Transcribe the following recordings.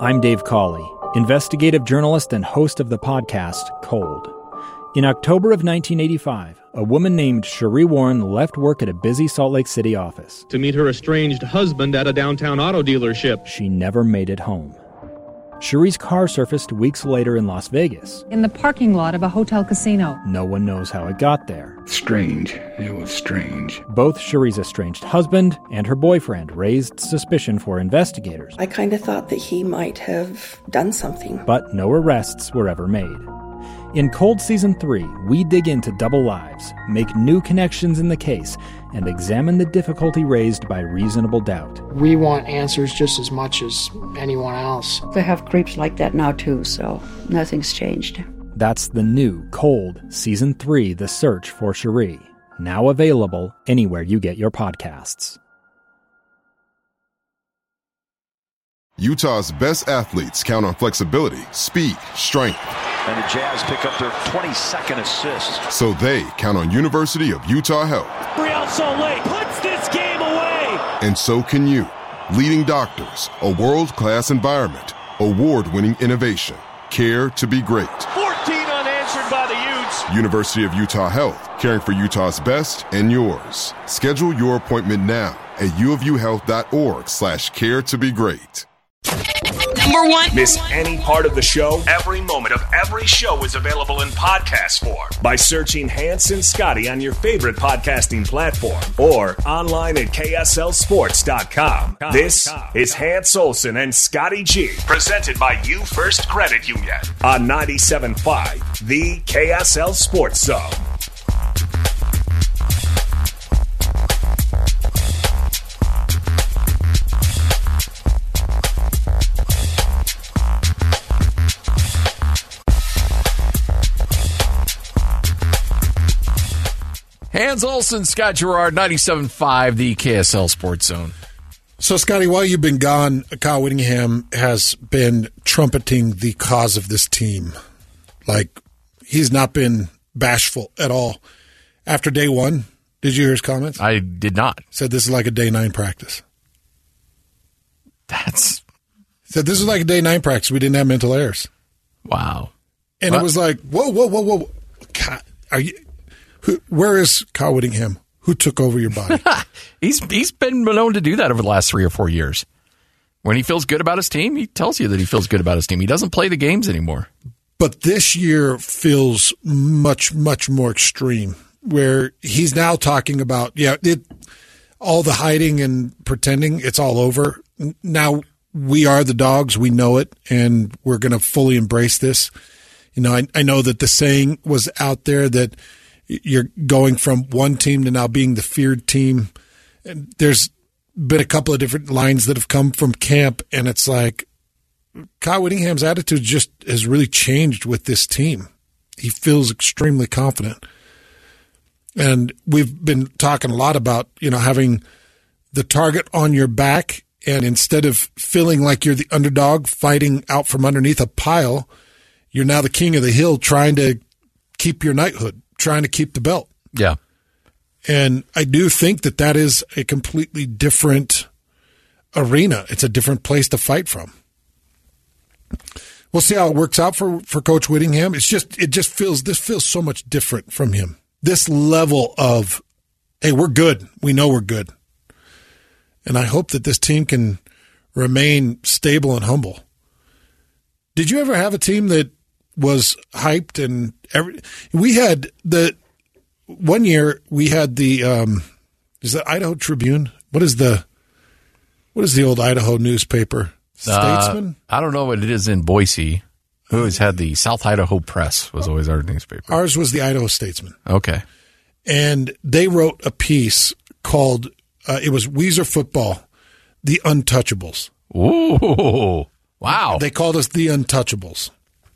I'm Dave Cawley, investigative journalist and host of the podcast Cold. In October of 1985, a woman named Sheree Warren left work at a busy Salt Lake City office to meet her estranged husband at a downtown auto dealership. She never made it home. Sheree's car surfaced weeks later in Las Vegas. In the parking lot of a hotel casino. No one knows how it got there. Strange. It was strange. Both Sheree's estranged husband and her boyfriend raised suspicion for investigators. I kind of thought that he might have done something. But no arrests were ever made. In Cold Season 3, we dig into double lives, make new connections in the case, and examine the difficulty raised by reasonable doubt. We want answers just as much as anyone else. They have creeps like that now too, so nothing's changed. That's the new Cold Season 3, The Search for Sheree, now available anywhere you get your podcasts. Utah's best athletes count on flexibility, speed, strength. And the Jazz pick up their 22nd assist. So they count on University of Utah Health. Real Salt Lake puts this game away. And so can you. Leading doctors, a world-class environment, award-winning innovation, care to be great. 14 unanswered by the Utes. University of Utah Health, caring for Utah's best and yours. Schedule your appointment now at uofuhealth.org/care to be great. Number one. Miss any part of the show? Every moment of every show is available in podcast form by searching Hans and Scotty on your favorite podcasting platform or online at KSLSports.com. This is Hans Olsen and Scotty G, presented by You First Credit Union on 97.5, the KSL Sports Zone. Hans Olsen, Scott Gerard, 97.5, the KSL Sports Zone. So, Scotty, while you've been gone, Kyle Whittingham has been trumpeting the cause of this team. Like, he's not been bashful at all. After day one, did you hear his comments? I did not. Said this is like a day 9 practice. Said this is like a day 9 practice. We didn't have mental errors. Wow. And it was like, whoa. God, where is Kyle Whittingham? Who took over your body? He's been known to do that over the last 3 or 4 years. When he feels good about his team, he tells you that he feels good about his team. He doesn't play the games anymore. But this year feels much, much more extreme, where he's now talking about, all the hiding and pretending, it's all over. Now we are the dogs. We know it, and we're going to fully embrace this. You know, I know that the saying was out there that you're going from one team to now being the feared team. And there's been a couple of different lines that have come from camp, and it's like Kyle Whittingham's attitude just has really changed with this team. He feels extremely confident. And we've been talking a lot about, having the target on your back, and instead of feeling like you're the underdog fighting out from underneath a pile, you're now the king of the hill trying to keep your knighthood, trying to keep the belt. Yeah. And I do think that is a completely different arena. It's a different place to fight from. We'll see how it works out for Coach Whittingham. This feels so much different from him. This level of, hey, we're good. We know we're good. And I hope that this team can remain stable and humble. Did you ever have a team that was hyped and we had one year we had the is the Idaho Tribune? What is the old Idaho newspaper? Statesman? I don't know what it is in Boise. We always had the South Idaho Press was always our newspaper. Ours was the Idaho Statesman. Okay. And they wrote a piece called it was Weezer Football, The Untouchables. Ooh. Wow. They called us the Untouchables.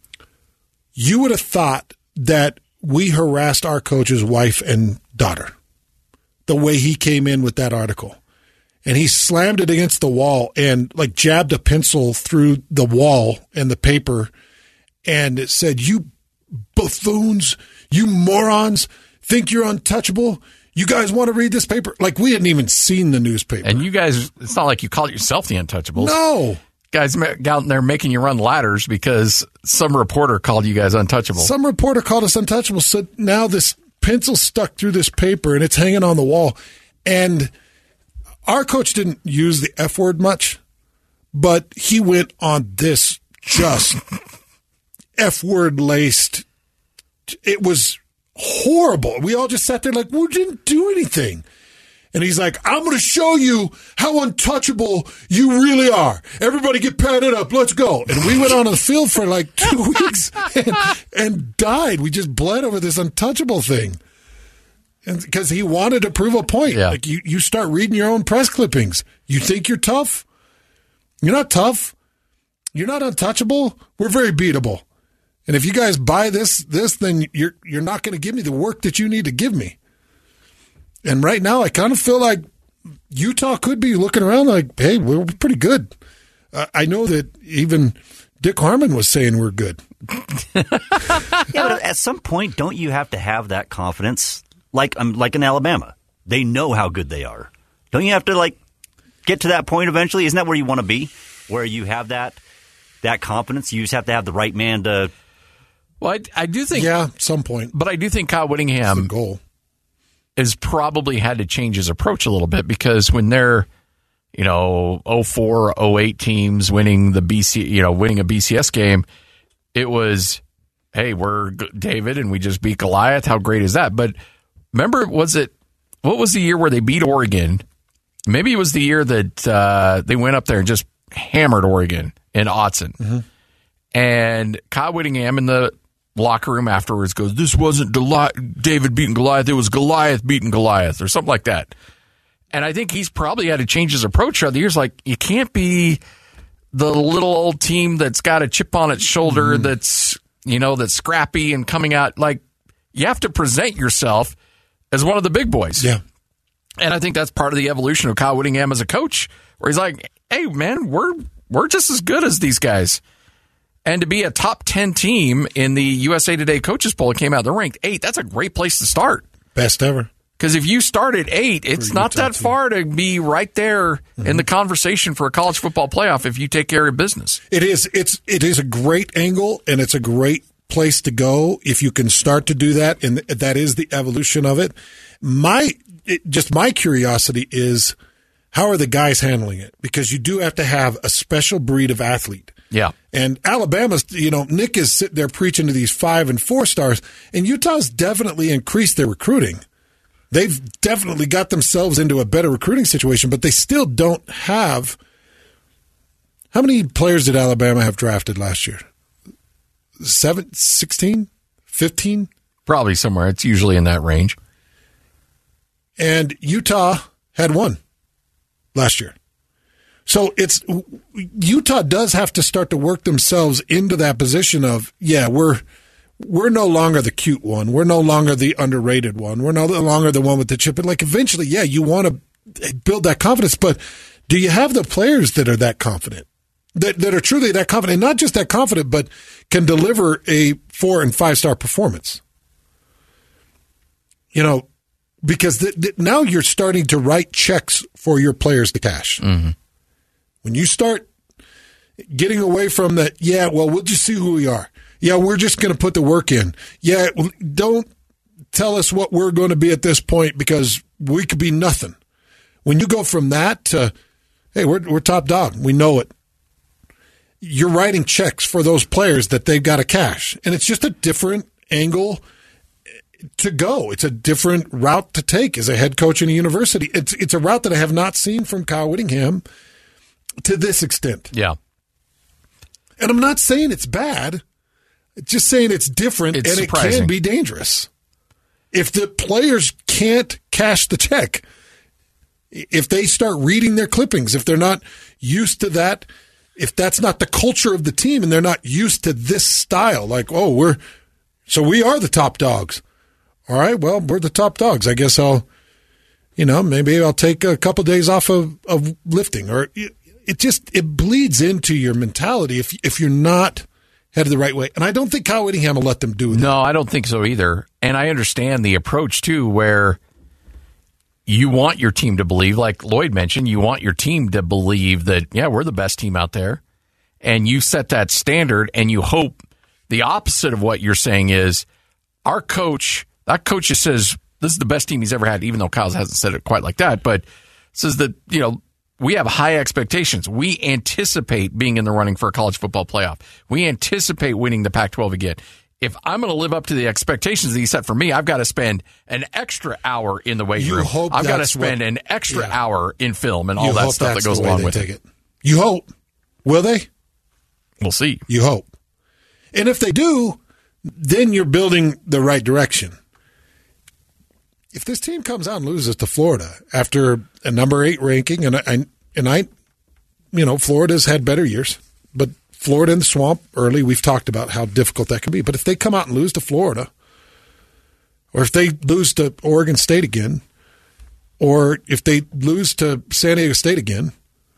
You would have thought that we harassed our coach's wife and daughter the way he came in with that article. And he slammed it against the wall and jabbed a pencil through the wall and the paper and it said, "You buffoons, you morons, think you're untouchable? You guys want to read this paper?" We hadn't even seen the newspaper. And you guys, it's not like you call yourself the Untouchables. No. guys out there making you run ladders because some reporter called you guys untouchable. Some reporter called us untouchable. So now this pencil's stuck through this paper and it's hanging on the wall. And our coach didn't use the F word much, but he went on this just F word laced. It was horrible. We all just sat there like, we didn't do anything. And he's like, I'm going to show you how untouchable you really are. Everybody get padded up. Let's go. And we went on the field for like 2 weeks and died. We just bled over this untouchable thing. And because he wanted to prove a point. Yeah. Like you start reading your own press clippings. You think you're tough? You're not tough. You're not untouchable. We're very beatable. And if you guys buy this, then you're not going to give me the work that you need to give me. And right now, I kind of feel like Utah could be looking around like, hey, we're pretty good. I know that even Dick Harmon was saying we're good. Yeah, but at some point, don't you have to have that confidence? Like in Alabama, they know how good they are. Don't you have to get to that point eventually? Isn't that where you want to be? Where you have that confidence? You just have to have the right man to. Well, I do think, at some point, but I do think Kyle Whittingham the goal has probably had to change his approach a little bit because when they're 04, 08 teams winning the winning a BCS game, it was, hey, we're David and we just beat Goliath. How great is that? But remember, what was the year where they beat Oregon? Maybe it was the year that they went up there and just hammered Oregon in Autzen. Mm-hmm. And Kyle Whittingham in the locker room afterwards goes, this wasn't David beating Goliath, it was Goliath beating Goliath, or something like that. And I think he's probably had to change his approach throughout the years. Like, you can't be the little old team that's got a chip on its shoulder, that's scrappy and coming out. Like, you have to present yourself as one of the big boys. Yeah. And I think that's part of the evolution of Kyle Whittingham as a coach, where he's like, hey, man, we're just as good as these guys. And to be a top 10 team in the USA Today coaches poll, it came out, they're ranked 8. That's a great place to start. Best ever. Because if you start at 8, it's not that far to be right there in the conversation for a college football playoff if you take care of business. It is. It is a great angle, and it's a great place to go if you can start to do that, and that is the evolution of it. My curiosity is, how are the guys handling it? Because you do have to have a special breed of athlete. Yeah. And Alabama's, Nick is sitting there preaching to these 5 and 4 stars, and Utah's definitely increased their recruiting. They've definitely got themselves into a better recruiting situation, but they still don't have. How many players did Alabama have drafted last year? 7, 16, 15? Probably somewhere. It's usually in that range. And Utah had 1 last year. So Utah does have to start to work themselves into that position of, we're no longer the cute one. We're no longer the underrated one. We're no longer the one with the chip. And eventually, you want to build that confidence, but do you have the players that are that confident, that are truly that confident, and not just that confident, but can deliver a 4 and 5 star performance? Because now you're starting to write checks for your players to cash. Mm-hmm. When you start getting away from that, we'll just see who we are. Yeah, we're just going to put the work in. Yeah, don't tell us what we're going to be at this point because we could be nothing. When you go from that to, hey, we're top dog, we know it. You're writing checks for those players that they've got to cash. And it's just a different angle to go. It's a different route to take as a head coach in a university. It's a route that I have not seen from Kyle Whittingham to this extent. Yeah. And I'm not saying it's bad. Just saying it's different, it's and surprising. It can be dangerous. If the players can't cash the check, if they start reading their clippings, if they're not used to that, if that's not the culture of the team and they're not used to this style, we are the top dogs. All right, well, we're the top dogs. I guess maybe I'll take a couple days off of lifting, or it bleeds into your mentality if you're not headed the right way. And I don't think Kyle Whittingham will let them do that. No, I don't think so either. And I understand the approach, too, where you want your team to believe, like Lloyd mentioned, you want your team to believe that, we're the best team out there. and you set that standard, and you hope the opposite of what you're saying is our coach, that coach just says this is the best team he's ever had, even though Kyle hasn't said it quite like that, but says that, we have high expectations. We anticipate being in the running for a college football playoff. We anticipate winning the Pac-12 again. If I'm going to live up to the expectations that he set for me, I've got to spend an extra hour in the weight room. I've got to spend an extra hour in film and all that stuff that goes along with it. You hope. Will they? We'll see. You hope. And if they do, then you're building the right direction. If this team comes out and loses to Florida after a number 8 ranking, and Florida's had better years, but Florida in the swamp early, we've talked about how difficult that can be. But if they come out and lose to Florida, or if they lose to Oregon State again, or if they lose to San Diego State again,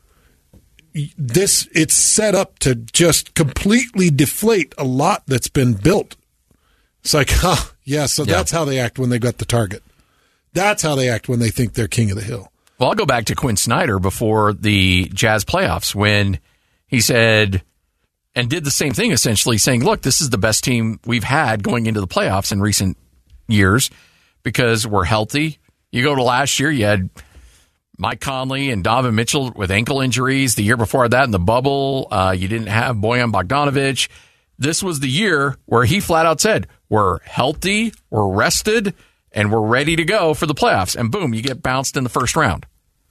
it's set up to just completely deflate a lot that's been built. It's like, that's how they act when they got the target. That's how they act when they think they're king of the hill. Well, I'll go back to Quinn Snyder before the Jazz playoffs when he said, and did the same thing essentially, saying, look, this is the best team we've had going into the playoffs in recent years because we're healthy. You go to last year, you had Mike Conley and Donovan Mitchell with ankle injuries. The year before that in the bubble, you didn't have Bojan Bogdanovic. This was the year where he flat out said, we're healthy, we're rested, and we're ready to go for the playoffs. And boom, you get bounced in the first round.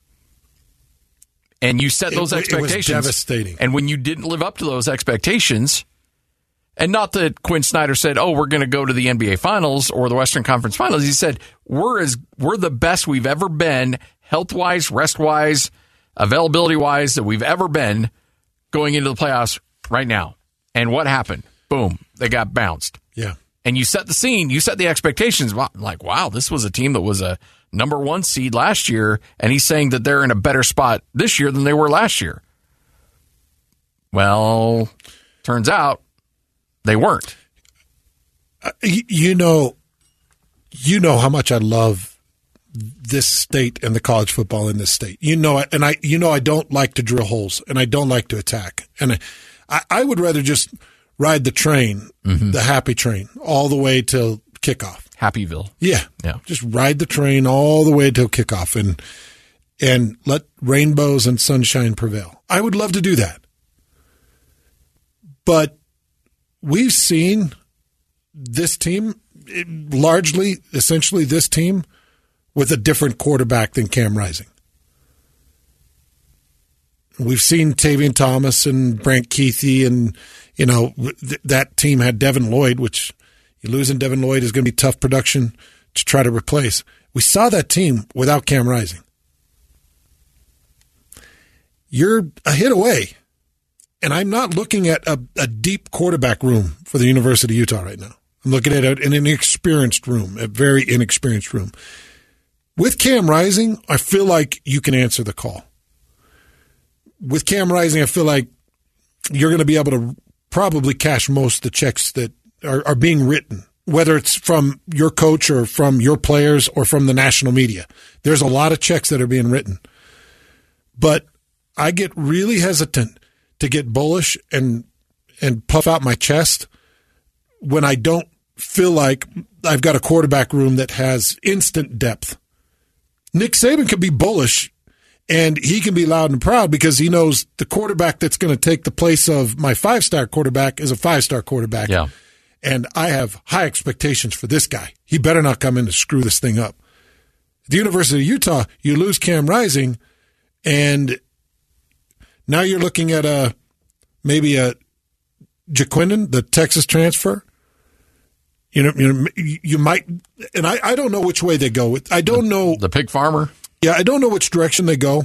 And you set those expectations. It was devastating. And when you didn't live up to those expectations, and not that Quinn Snyder said, we're going to go to the NBA Finals or the Western Conference Finals. He said, we're the best we've ever been, health-wise, rest-wise, availability-wise, that we've ever been going into the playoffs right now. And what happened? Boom, they got bounced. Yeah. And you set the scene, you set the expectations. Like, wow, this was a team that was a number 1 seed last year, and he's saying that they're in a better spot this year than they were last year. Well, turns out they weren't. You know how much I love this state and the college football in this state. I don't like to drill holes, and I don't like to attack. And I would rather just ride the train, the happy train, all the way till kickoff. Happyville. Yeah. Just ride the train all the way till kickoff and let rainbows and sunshine prevail. I would love to do that. But we've seen this team, essentially this team, with a different quarterback than Cam Rising. We've seen Tavion Thomas and Brant Kuithe, and that team had Devin Lloyd, which you losing Devin Lloyd is going to be tough production to try to replace. We saw that team without Cam Rising. You're a hit away, and I'm not looking at a deep quarterback room for the University of Utah right now. I'm looking at an inexperienced room, a very inexperienced room. With Cam Rising, I feel like you can answer the call. With Cam Rising, I feel like you're going to be able to probably cash most of the checks that are being written, whether it's from your coach or from your players or from the national media. There's a lot of checks that are being written. But I get really hesitant to get bullish and puff out my chest when I don't feel like I've got a quarterback room that has instant depth. Nick Saban can be bullish, and he can be loud and proud because he knows the quarterback that's going to take the place of my 5-star quarterback is a 5-star quarterback. Yeah. And I have high expectations for this guy. He better not come in to screw this thing up. At the University of Utah, you lose Cam Rising, and now you're looking at maybe a Jaquinden, the Texas transfer. You might, and I don't know which way they go. I don't know. The pig farmer? Yeah, I don't know which direction they go.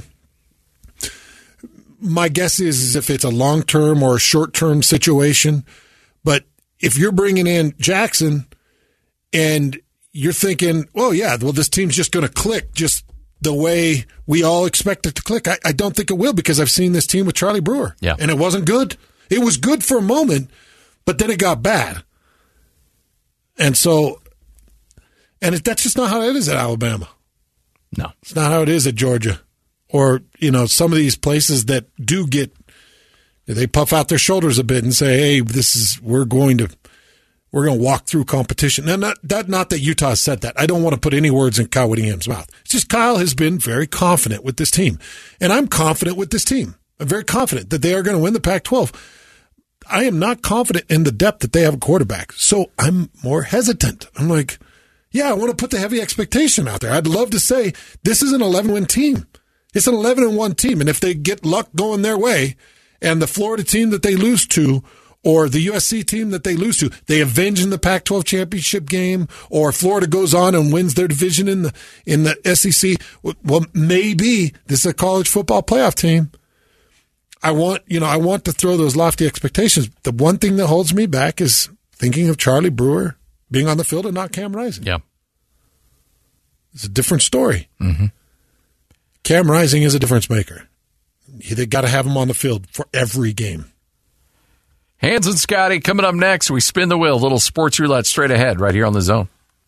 My guess is if it's a long-term or a short-term situation. But if you're bringing in Jackson and you're thinking, this team's just going to click just the way we all expect it to click. I don't think it will because I've seen this team with Charlie Brewer. Yeah. And it wasn't good. It was good for a moment, but then it got bad. And so, that's just not how it is at Alabama. No. It's not how it is at Georgia or, some of these places that do get They puff out their shoulders a bit and say, "Hey, we're going to walk through competition." And not that Utah said that. I don't want to put any words in Kyle Whittingham's mouth. It's just Kyle has been very confident with this team, and I'm confident with this team. I'm very confident that they are going to win the Pac-12. I am not confident in the depth that they have a quarterback, so I'm more hesitant. I'm like, yeah, I want to put the heavy expectation out there. I'd love to say this is an 11-win team. It's an 11-1 team, and if they get luck going their way, and the Florida team that they lose to, or the USC team that they lose to, they avenge in the Pac-12 championship game, or Florida goes on and wins their division in the SEC, well, maybe this is a college football playoff team. I want to throw those lofty expectations. The one thing that holds me back is thinking of Charlie Brewer being on the field and not Cam Rising. Yeah. It's a different story. Mm-hmm. Cam Rising is a difference maker. They got to have him on the field for every game. Hans and Scotty coming up next. We spin the wheel. Little sports roulette straight ahead right here on The Zone.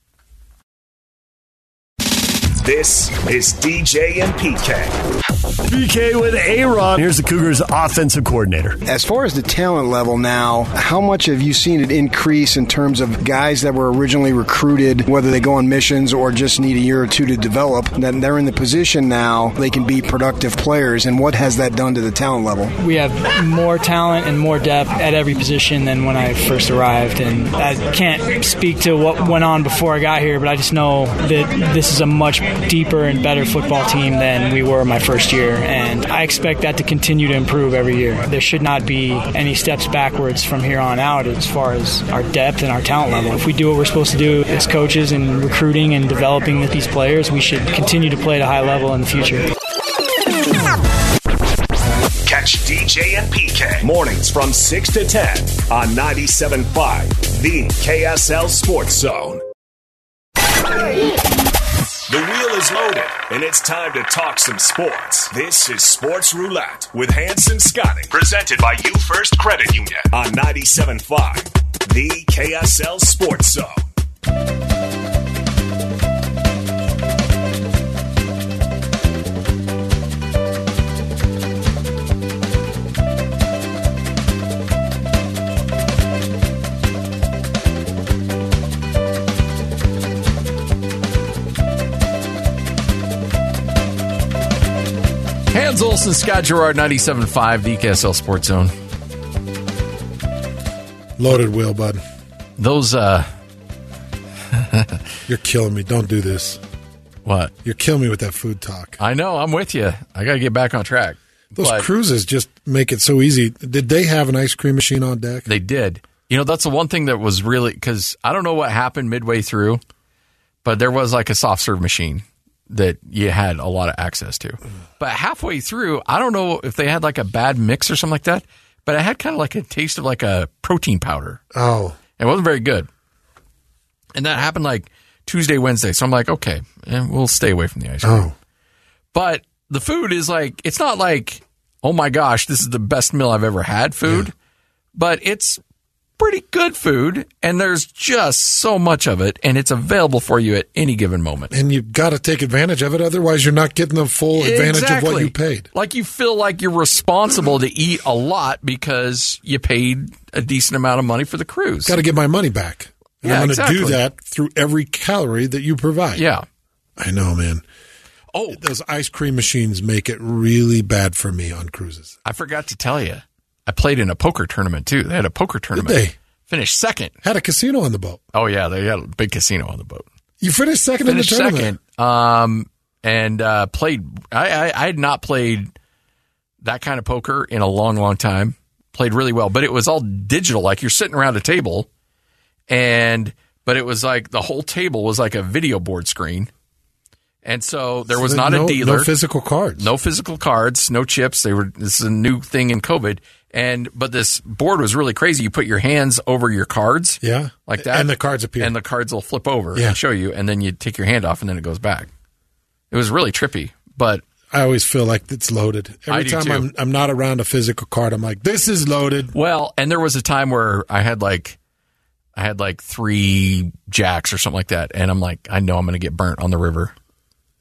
This is DJ and PK. PK with A-Rod. Here's the Cougars' offensive coordinator. As far as the talent level now, how much have you seen it increase in terms of guys that were originally recruited, whether they go on missions or just need a year or two to develop, that they're in the position now they can be productive players, and what has that done to the talent level? We have more talent and more depth at every position than when I first arrived, and I can't speak to what went on before I got here, but I just know that this is a much deeper and better football team than we were my first year, and I expect that to continue to improve every year. There should not be any steps backwards from here on out as far as our depth and our talent level. If we do what we're supposed to do as coaches in recruiting and developing these players, we should continue to play at a high level in the future. Catch DJ and PK mornings from 6 to 10 on 97.5, the KSL Sports Zone. The wheel is loaded, and it's time to talk some sports. This is Sports Roulette with Hans and Scotty, presented by You First Credit Union on 97.5, the KSL Sports Zone. Hans Olsen, Scott Gerard, 97.5, the KSL Sports Zone. Loaded wheel, bud. Those, You're killing me. Don't do this. What? You're killing me with that food talk. I know. I'm with you. I got to get back on track. Those cruises just make it so easy. Did they have an ice cream machine on deck? They did. You know, that's the one thing that was really, because I don't know what happened midway through, but there was like a soft serve machine that you had a lot of access to. But halfway through, I don't know if they had like a bad mix or something like that, but it had kind of like a taste of like a protein powder. Oh. It wasn't very good. And that happened like Tuesday, Wednesday. So I'm like, okay, we'll stay away from the ice cream. Oh. But the food is like, it's not like, oh my gosh, this is the best meal I've ever had food, but it's pretty good food, and there's just so much of it, and it's available for you at any given moment. And you've got to take advantage of it, otherwise you're not getting the full advantage of what you paid. Like you feel like you're responsible to eat a lot because you paid a decent amount of money for the cruise. Got to get my money back. And Yeah, I'm going to exactly. do that through every calorie that you provide. Yeah. I know, man. Oh, those ice cream machines make it really bad for me on cruises. I forgot to tell you. I played in a poker tournament, too. They had a poker tournament. Did they? Finished second. Had a casino on the boat. Oh, yeah. They had a big casino on the boat. You finished second in the tournament? Second. And played. I had not played that kind of poker in a long, long time. Played really well. But it was all digital. Like you're sitting around a table. But it was like the whole table was like a video board screen. And so there was not a dealer. No physical cards. No physical cards, no chips. This is a new thing in COVID. But this board was really crazy. You put your hands over your cards. Yeah. Like that. And the cards appear. And the cards will flip over Yeah. and show you. And then you take your hand off and then it goes back. It was really trippy. But I always feel like it's loaded. Every time I'm not around a physical card, I'm like, this is loaded. Well, and there was a time where I had like 3 jacks or something like that. And I'm like, I know I'm going to get burnt on the river.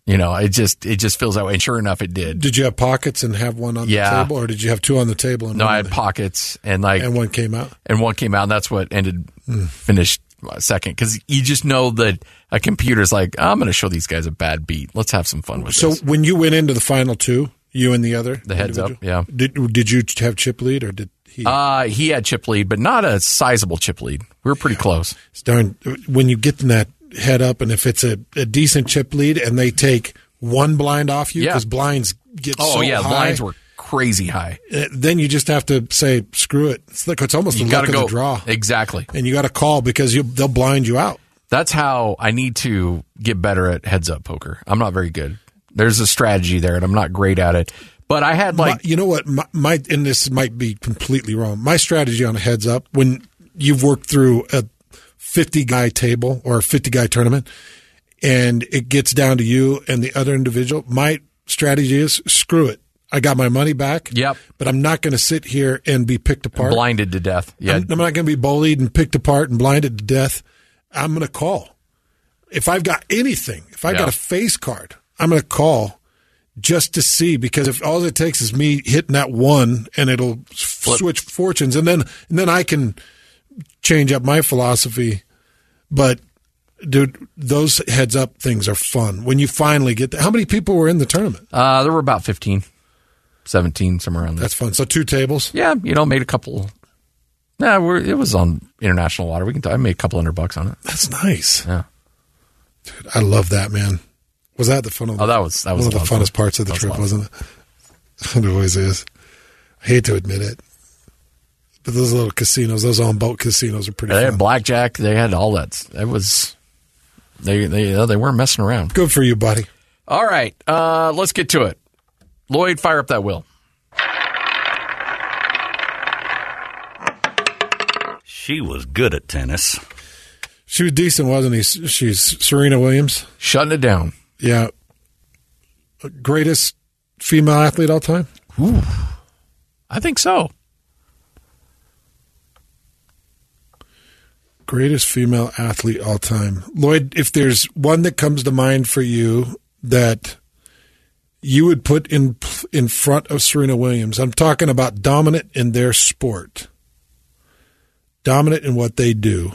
It just feels that way. And sure enough, it did. Did you have pockets and have one on the table, or did you have two on the table? And no, I had pockets and one came out. And that's what finished second, because you just know that a computer's like, I'm going to show these guys a bad beat. Let's have some fun with this. So when you went into the final two, you and the other, the heads up, yeah. Did you have chip lead, or did he? He had chip lead, but not a sizable chip lead. We were pretty close. It's darn when you get in that head up, and if it's a decent chip lead and they take one blind off you, because blinds get so high. Blinds were crazy high. Then you just have to say, screw it. It's almost the luck of the draw. Exactly. And you got to call because they'll blind you out. That's how I need to get better at heads-up poker. I'm not very good. There's a strategy there, and I'm not great at it. But I had you know what? And this might be completely wrong. My strategy on a heads-up, when you've worked through a 50-guy table or a 50-guy tournament, and it gets down to you and the other individual, my strategy is screw it. I got my money back. Yep. But I'm not going to sit here and be picked apart. And blinded to death. Yeah. I'm not going to be bullied and picked apart and blinded to death. I'm going to call. If I've got anything, if I've got a face card, I'm going to call just to see, because if all it takes is me hitting that one and it'll switch fortunes, and then I can change up my philosophy. But dude, those heads up things are fun when you finally get there. How many people were in the tournament? There were about 15, 17, somewhere around there. That's fun. So 2 tables? Yeah, made a couple. Yeah, it was on international water. I made a couple $100 on it. That's nice. Yeah. Dude, I love that, man. Was that the fun of that was one of the funnest parts of the trip, wasn't it? It always is. I hate to admit it. But those little casinos, those on-boat casinos are pretty fun. They had blackjack. They had all that. It was... They weren't messing around. Good for you, buddy. All right. Let's get to it. Lloyd, fire up that wheel. She was good at tennis. She was decent, wasn't he? She's Serena Williams. Shutting it down. Yeah. Greatest female athlete all time? Ooh. I think so. Greatest female athlete all time. Lloyd, if there's one that comes to mind for you that you would put in front of Serena Williams, I'm talking about dominant in their sport. Dominant in what they do.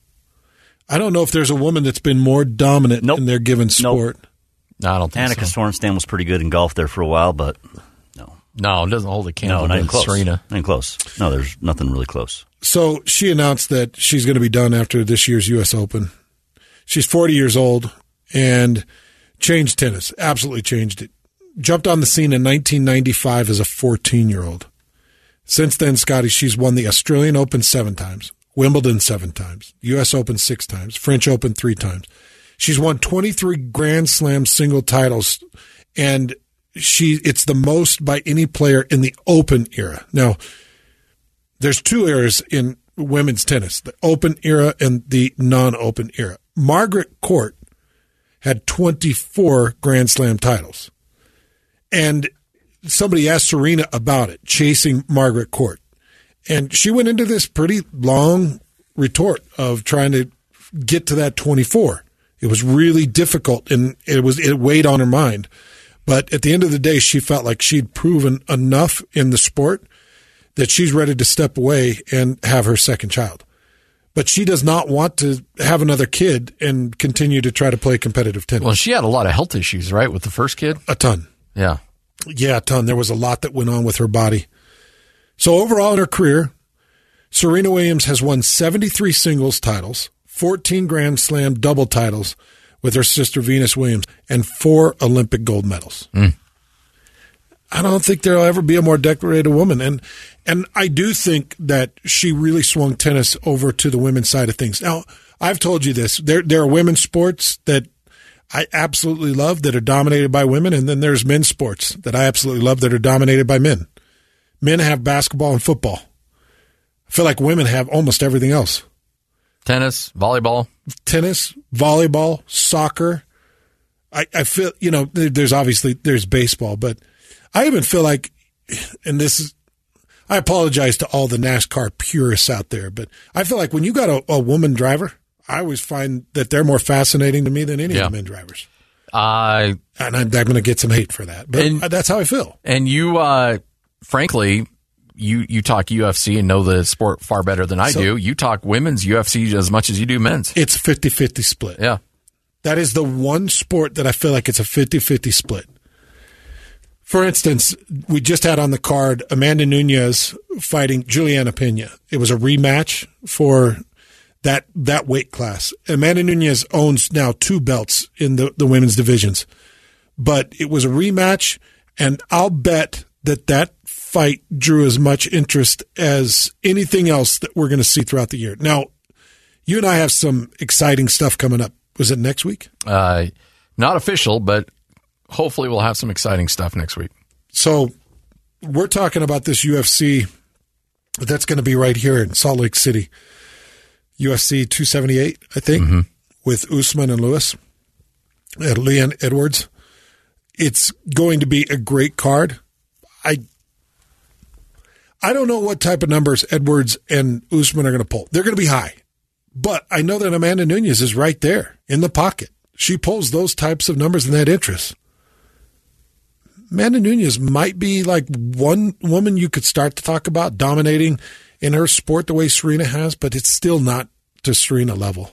I don't know if there's a woman that's been more dominant in their given sport. No, I don't think Annika Sorenstam was pretty good in golf there for a while, but no. No, it doesn't hold a candle to Serena. Not even close. No, there's nothing really close. So she announced that she's going to be done after this year's U.S. Open. She's 40 years old and changed tennis, absolutely changed it. Jumped on the scene in 1995 as a 14-year-old. Since then, Scotty, she's won the Australian Open 7 times, Wimbledon 7 times, U.S. Open 6 times, French Open 3 times. She's won 23 Grand Slam single titles, and it's the most by any player in the Open era. Now, there's 2 eras in women's tennis, the Open era and the non-Open era. Margaret Court had 24 Grand Slam titles. And somebody asked Serena about it, chasing Margaret Court. And she went into this pretty long retort of trying to get to that 24. It was really difficult, and it weighed on her mind. But at the end of the day, she felt like she'd proven enough in the sport that she's ready to step away and have her second child. But she does not want to have another kid and continue to try to play competitive tennis. Well, she had a lot of health issues, right, with the first kid? A ton. Yeah. Yeah, a ton. There was a lot that went on with her body. So overall in her career, Serena Williams has won 73 singles titles, 14 Grand Slam double titles with her sister Venus Williams, and 4 Olympic gold medals. I don't think there'll ever be a more decorated woman. And I do think that she really swung tennis over to the women's side of things. Now, I've told you this. There are women's sports that I absolutely love that are dominated by women, and then there's men's sports that I absolutely love that are dominated by men. Men have basketball and football. I feel like women have almost everything else. Tennis, volleyball, soccer. I feel, there's baseball, but I even feel like, and I apologize to all the NASCAR purists out there, but I feel like when you got a woman driver, I always find that they're more fascinating to me than any of the men drivers. And I'm going to get some hate for that, but that's how I feel. And you, frankly, you talk UFC and know the sport far better than I do. You talk women's UFC as much as you do men's. It's 50-50 split. Yeah. That is the one sport that I feel like it's a 50-50 split. For instance, we just had on the card Amanda Nunes fighting Juliana Pena. It was a rematch for that weight class. Amanda Nunes owns now 2 belts in the women's divisions. But it was a rematch, and I'll bet that fight drew as much interest as anything else that we're going to see throughout the year. Now, you and I have some exciting stuff coming up. Was it next week? Not official, but hopefully we'll have some exciting stuff next week. So we're talking about this UFC that's going to be right here in Salt Lake City. UFC 278, I think, with Usman and Lewis and Leon Edwards. It's going to be a great card. I don't know what type of numbers Edwards and Usman are going to pull. They're going to be high. But I know that Amanda Nunes is right there in the pocket. She pulls those types of numbers and that interest. Amanda Nunes might be like one woman you could start to talk about dominating in her sport the way Serena has, but it's still not to Serena level.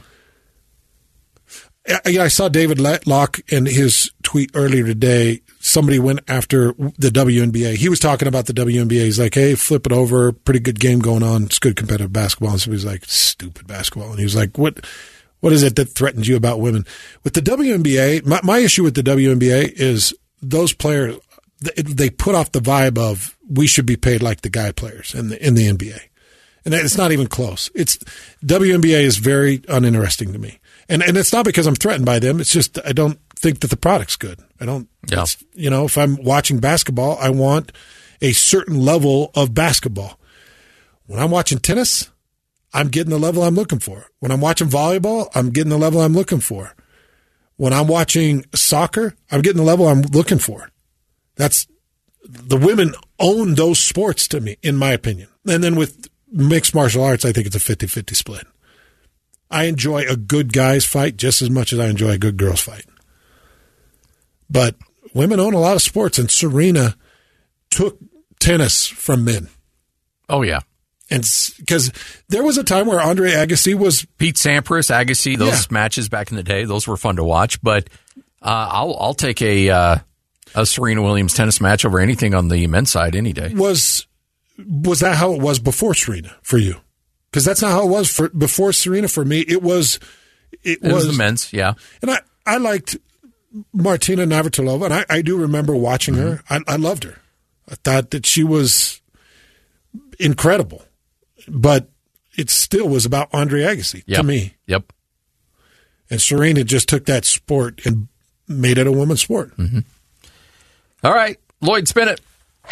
I saw David Locke in his tweet earlier today. Somebody went after the WNBA. He was talking about the WNBA. He's like, hey, flip it over. Pretty good game going on. It's good competitive basketball. And somebody's like, stupid basketball. And he was like, what is it that threatens you about women? With the WNBA, my issue with the WNBA is those players, they put off the vibe of we should be paid like the guy players in the NBA. And it's not even close. WNBA is very uninteresting to me. And it's not because I'm threatened by them. It's just I don't think that the product's good. I don't. Yeah. If I'm watching basketball, I want a certain level of basketball. When I'm watching tennis, I'm getting the level I'm looking for. When I'm watching volleyball, I'm getting the level I'm looking for. When I'm watching soccer, I'm getting the level I'm looking for. That's the women own those sports to me, in my opinion. And then with mixed martial arts, I think it's a 50-50 split. I enjoy a good guy's fight just as much as I enjoy a good girl's fight. But women own a lot of sports, and Serena took tennis from men. Oh, yeah. And because there was a time where Andre Agassi was... Pete Sampras, Agassi, those matches back in the day, those were fun to watch. But I'll take a Serena Williams tennis match over anything on the men's side any day. Was that how it was before Serena for you? Because that's not how it was before Serena for me. It was the men's, yeah. And I liked Martina Navratilova, and I do remember watching her. I loved her. I thought that she was incredible. But it still was about Andre Agassi to me. Yep. And Serena just took that sport and made it a women's sport. All right, Lloyd, spin it.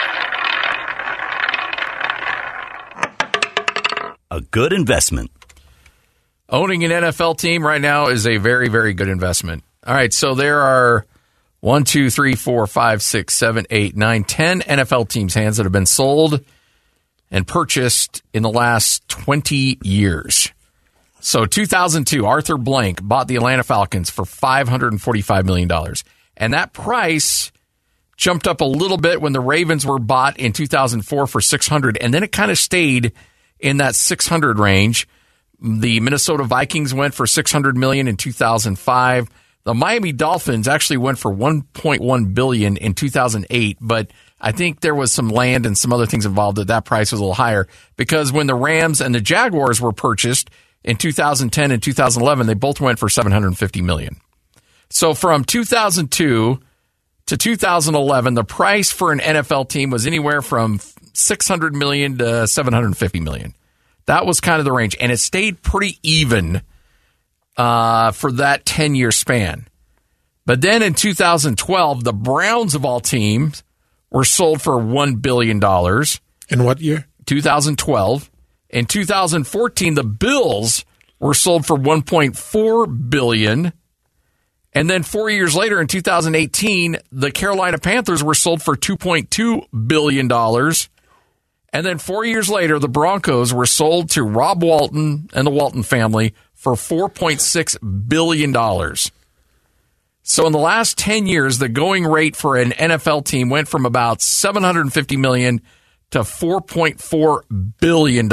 A good investment. Owning an NFL team right now is a very, very good investment. All right, so there are 1, 2, 3, 4, 5, 6, 7, 8, 9, 10 NFL teams' hands that have been sold and purchased in the last 20 years. So 2002, Arthur Blank bought the Atlanta Falcons for $545 million. And that price jumped up a little bit when the Ravens were bought in 2004 for $600, and then it kind of stayed in that 600 range. The Minnesota Vikings went for $600 million in 2005. The Miami Dolphins actually went for $1.1 billion in 2008, but I think there was some land and some other things involved that price was a little higher, because when the Rams and the Jaguars were purchased in 2010 and 2011, they both went for $750 million. So from 2002 to 2011, the price for an NFL team was anywhere from $600 million to $750 million. That was kind of the range, and it stayed pretty even for that 10-year span. But then in 2012, the Browns of all teams were sold for $1 billion. In what year? 2012. In 2014, the Bills were sold for $1.4 billion. And then 4 years later, in 2018, the Carolina Panthers were sold for $2.2 billion. And then 4 years later, the Broncos were sold to Rob Walton and the Walton family for $4.6 billion. So in the last 10 years, the going rate for an NFL team went from about $750 million to $4.4 billion.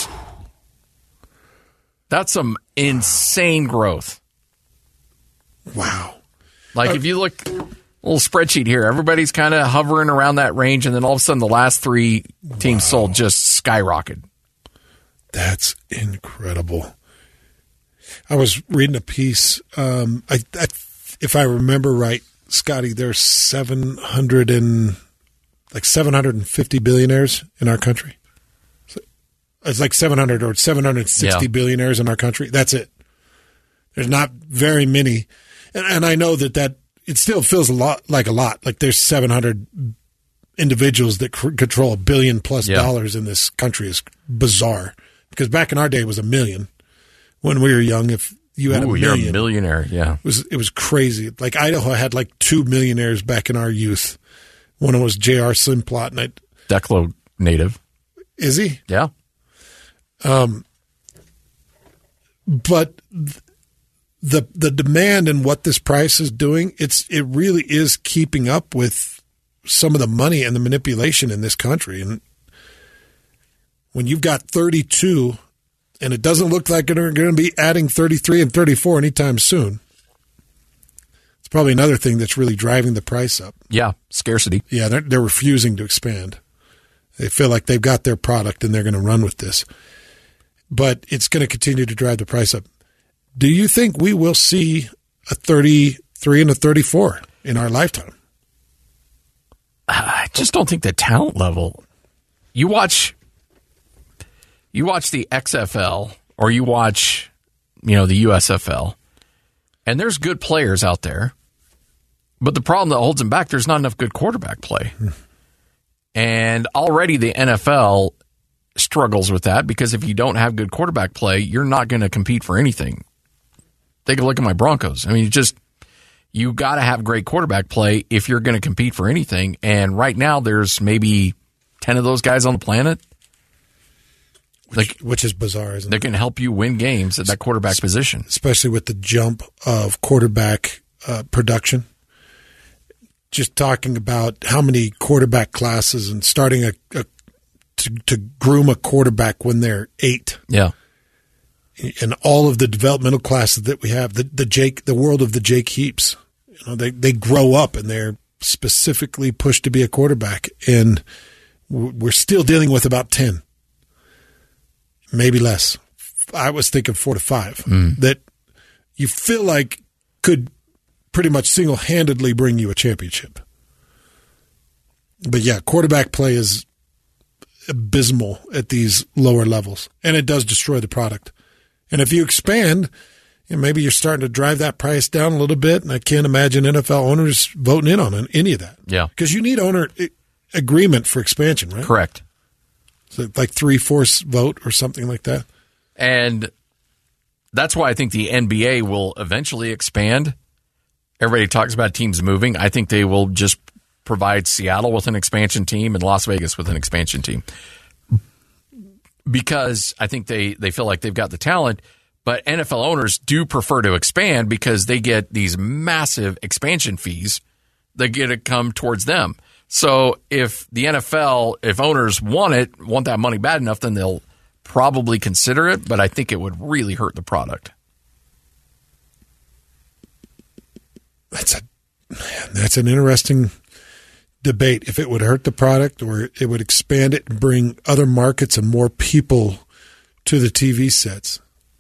That's some insane growth. Wow. Like if you look, a little spreadsheet here, everybody's kind of hovering around that range, and then all of a sudden the last 3 teams sold just skyrocketed. That's incredible. I was reading a piece. If I remember right, Scotty, there's 750 billionaires in our country. It's like 700 or 760 billionaires in our country. That's it. There's not very many. And I know that it still feels like a lot. Like there's 700 individuals that control $1 billion plus dollars in this country is bizarre. Because back in our day it was $1 million. When we were young, if you had $1 million, you're a millionaire, yeah. It was crazy. Like Idaho had like 2 millionaires back in our youth. One was J.R. Simplot. And Declo native. Is he? Yeah. But the demand and what this price is doing, it really is keeping up with some of the money and the manipulation in this country. And when you've got 32, and it doesn't look like they're going to be adding 33 and 34 anytime soon, it's probably another thing that's really driving the price up. Yeah, scarcity. Yeah, they're refusing to expand. They feel like they've got their product and they're going to run with this. But it's going to continue to drive the price up. Do you think we will see a 33 and a 34 in our lifetime? I just don't think the talent level. You watch the XFL or you watch, the USFL, and there's good players out there. But the problem that holds them back, there's not enough good quarterback play. And already the NFL struggles with that because if you don't have good quarterback play, you're not going to compete for anything. Take a look at my Broncos. I mean, you got to have great quarterback play if you're going to compete for anything. And right now, there's maybe 10 of those guys on the planet. Which is bizarre, isn't it? That can help you win games at that quarterback position. Especially with the jump of quarterback production. Just talking about how many quarterback classes and starting to groom a quarterback when they're 8. Yeah. And all of the developmental classes that we have, the world of the Jake Heaps, they grow up and they're specifically pushed to be a quarterback. And we're still dealing with about 10, maybe less. I was thinking 4 to 5 that you feel like could pretty much single-handedly bring you a championship. But yeah, quarterback play is abysmal at these lower levels, and it does destroy the product. And if you expand, maybe you're starting to drive that price down a little bit, and I can't imagine NFL owners voting in on any of that. Yeah. Because you need owner agreement for expansion, right? Correct. So like 3/4 vote or something like that. And that's why I think the NBA will eventually expand. Everybody talks about teams moving. I think they will just provide Seattle with an expansion team and Las Vegas with an expansion team. Because I think they feel like they've got the talent, but NFL owners do prefer to expand because they get these massive expansion fees that get to come towards them. So if the NFL, if owners want that money bad enough, then they'll probably consider it, but I think it would really hurt the product. That's an interesting debate. If it would hurt the product or it would expand it and bring other markets and more people to the TV sets.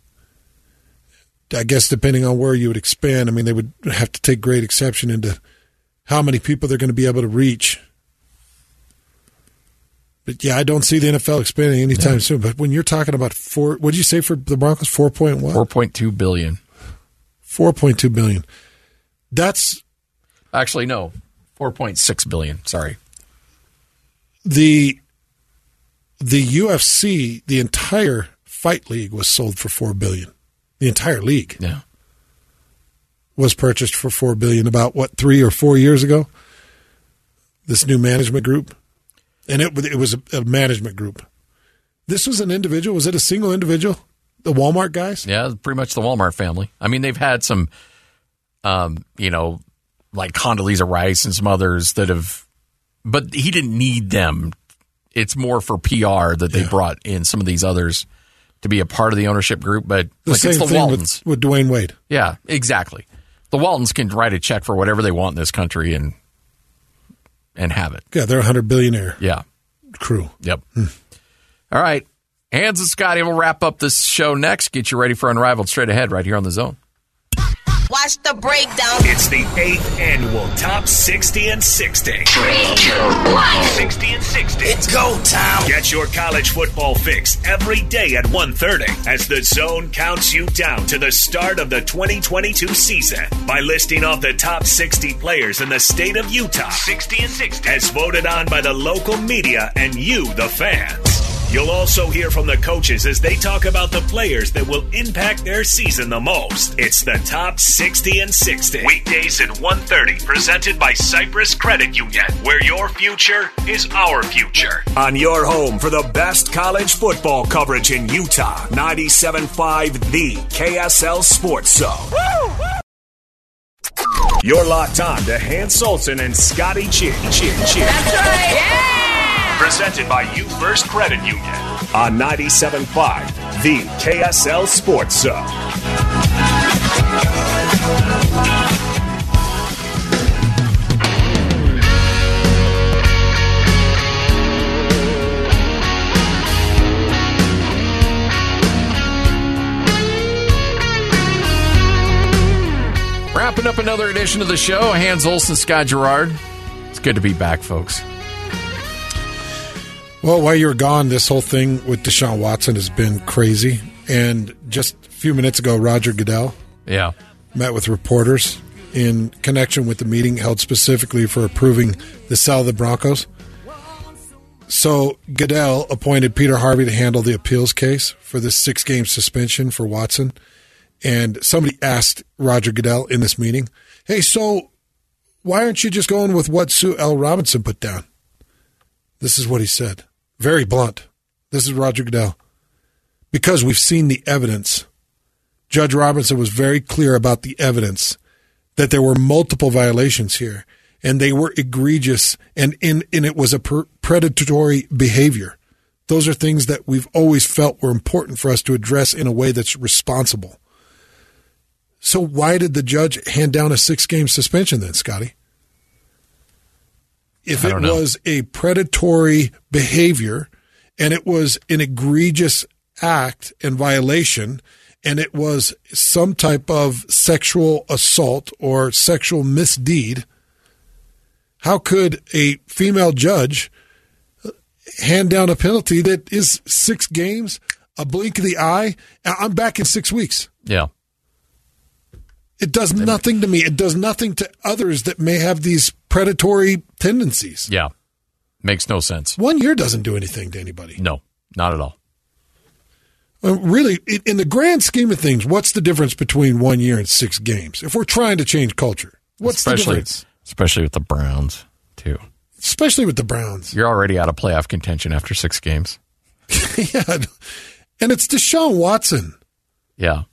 I guess depending on where you would expand, I mean, they would have to take great exception into how many people they're going to be able to reach. But yeah, I don't see the NFL expanding anytime soon. But when you're talking about what did you say for the Broncos? 4.2 billion. 4.2 billion. That's actually no, 4.6 billion. Sorry. The UFC, the entire fight league was sold for $4 billion. The entire league, was purchased for $4 billion about 3 or 4 years ago. This new management group, and it was a management group. This was an individual. Was it a single individual? The Walmart guys? Yeah, pretty much the Walmart family. I mean, they've had some like Condoleezza Rice and some others that have, but he didn't need them. It's more for PR that they brought in some of these others to be a part of the ownership group. But it's the Waltons with Dwayne Wade. Yeah, exactly. The Waltons can write a check for whatever they want in this country and have it. Yeah, they're a $100 billionaire. Yeah. Crew. Yep. All right. Hans and Scotty will wrap up this show next. Get you ready for Unrivaled straight ahead right here on The Zone. Watch the breakdown. It's the 8th annual Top 60 and 60. 3, 2, 1. 60 and 60. It's go time. Get your college football fix every day at 1:30 as The Zone counts you down to the start of the 2022 season by listing off the top 60 players in the state of Utah. 60 and 60. As voted on by the local media and you, the fans. You'll also hear from the coaches as they talk about the players that will impact their season the most. It's the Top 60 and 60. Weekdays at 1:30, presented by Cyprus Credit Union, where your future is our future. On your home for the best college football coverage in Utah, 97.5 The KSL Sports Zone. You're locked on to Hans Olsen and Scotty Chin. That's right. Yeah! Presented by You First Credit Union on 97.5 The KSL Sports Zone. Wrapping up another edition of the show, Hans Olsen, Scott Gerard. It's good to be back, folks. Well, while you're gone, this whole thing with Deshaun Watson has been crazy. And just a few minutes ago, Roger Goodell met with reporters in connection with the meeting held specifically for approving the sale of the Broncos. So Goodell appointed Peter Harvey to handle the appeals case for this 6-game suspension for Watson. And somebody asked Roger Goodell in this meeting, hey, so why aren't you just going with what Sue L. Robinson put down? This is what he said. Very blunt. This is Roger Goodell. Because we've seen the evidence. Judge Robinson was very clear about the evidence that there were multiple violations here, and they were egregious, and it was a predatory behavior. Those are things that we've always felt were important for us to address in a way that's responsible. So why did the judge hand down a 6-game suspension then, Scotty? If it was a predatory behavior and it was an egregious act and violation and it was some type of sexual assault or sexual misdeed, how could a female judge hand down a penalty that is 6 games, a blink of the eye? I'm back in 6 weeks. Yeah. It does nothing to me. It does nothing to others that may have these predatory tendencies. Yeah. Makes no sense. 1 year doesn't do anything to anybody. No, not at all. Really, in the grand scheme of things, what's the difference between 1 year and 6 games? If we're trying to change culture, what's the difference? Especially with the Browns, too. Especially with the Browns. You're already out of playoff contention after 6 games. Yeah. And it's Deshaun Watson. Yeah.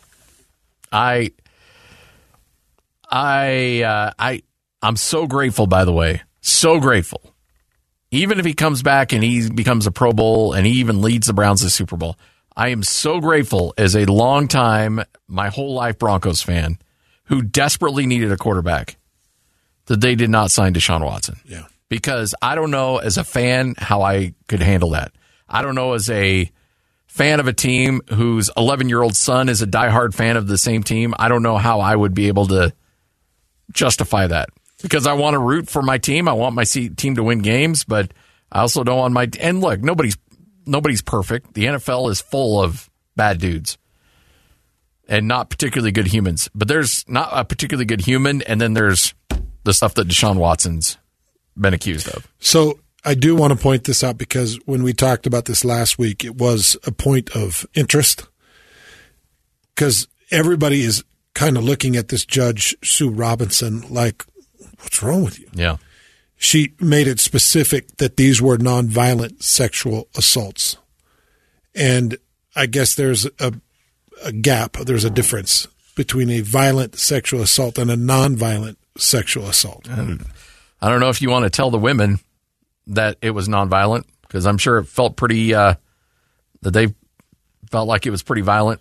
I'm so grateful, by the way. So grateful. Even if he comes back and he becomes a Pro Bowl and he even leads the Browns to Super Bowl, I am so grateful as a long-time, my whole life Broncos fan who desperately needed a quarterback that they did not sign Deshaun Watson. Yeah. Because I don't know as a fan how I could handle that. I don't know as a fan of a team whose 11-year-old son is a diehard fan of the same team. I don't know how I would be able to justify that because I want to root for my team. I want my team to win games, but I also don't want my. And look, nobody's perfect. The NFL is full of bad dudes and not particularly good humans. But there's not a particularly good human, and then there's the stuff that Deshaun Watson's been accused of. So I do want to point this out because when we talked about this last week, it was a point of interest because everybody is kind of looking at this Judge Sue Robinson like, what's wrong with you? Yeah. She made it specific that these were nonviolent sexual assaults. And I guess there's a gap, there's a difference between a violent sexual assault and a nonviolent sexual assault. I don't know if you want to tell the women that it was nonviolent, because I'm sure it felt pretty, that they felt like it was pretty violent.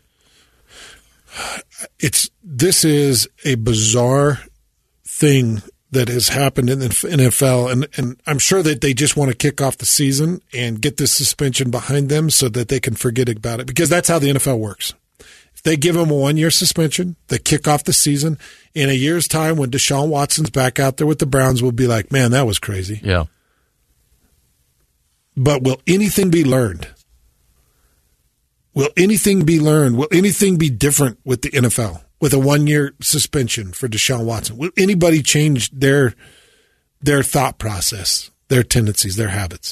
This is a bizarre thing that has happened in the NFL, and I'm sure that they just want to kick off the season and get this suspension behind them so that they can forget about it, because that's how the NFL works. If they give them a 1-year suspension, they kick off the season. In a year's time, when Deshaun Watson's back out there with the Browns, we'll be like, man, that was crazy. Yeah. But will anything be learned? Will anything be learned? Will anything be different with the NFL with a 1-year suspension for Deshaun Watson? Will anybody change their thought process, their tendencies, their habits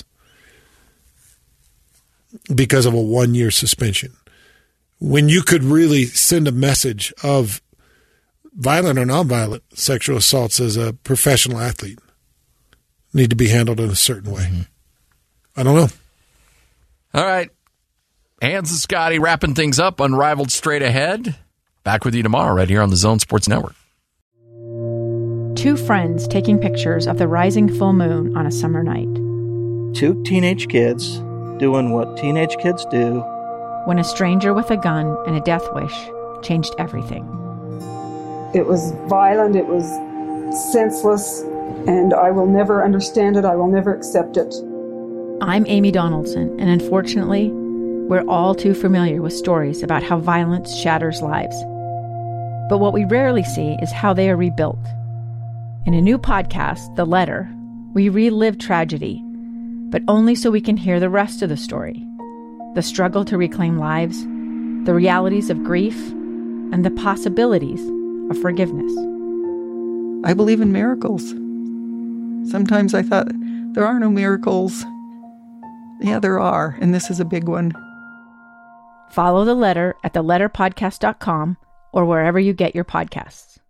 because of a 1-year suspension? When you could really send a message of violent or nonviolent sexual assaults as a professional athlete need to be handled in a certain way. Mm-hmm. I don't know. All right. Hans and Scotty wrapping things up. Unrivaled straight ahead. Back with you tomorrow right here on the Zone Sports Network. Two friends taking pictures of the rising full moon on a summer night. Two teenage kids doing what teenage kids do. When a stranger with a gun and a death wish changed everything. It was violent, it was senseless, and I will never understand it, I will never accept it. I'm Amy Donaldson, and unfortunately, we're all too familiar with stories about how violence shatters lives. But what we rarely see is how they are rebuilt. In a new podcast, The Letter, we relive tragedy, but only so we can hear the rest of the story. The struggle to reclaim lives, the realities of grief, and the possibilities of forgiveness. I believe in miracles. Sometimes I thought, there are no miracles. Yeah, there are, and this is a big one. Follow The Letter at theletterpodcast.com or wherever you get your podcasts.